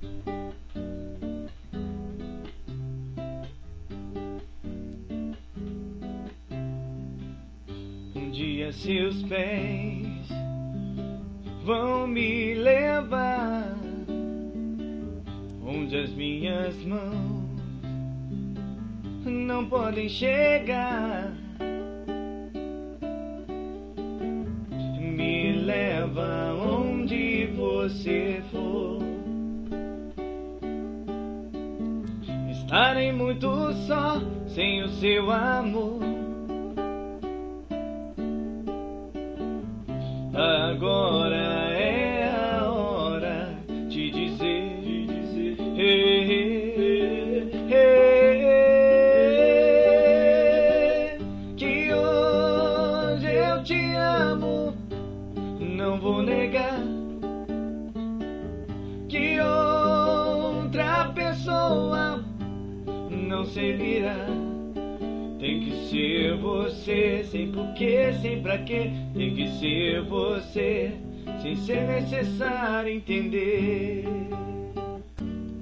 Um dia seus pés vão me levar onde as minhas mãos não podem chegar. Me leva onde você for. Estarei muito só sem o seu amor. Agora é a hora de dizer, que hoje eu te amo. Não vou negar que outra pessoa não servirá. Tem que ser você, sem porquê, sem pra quê. Tem que ser você, sem ser necessário entender.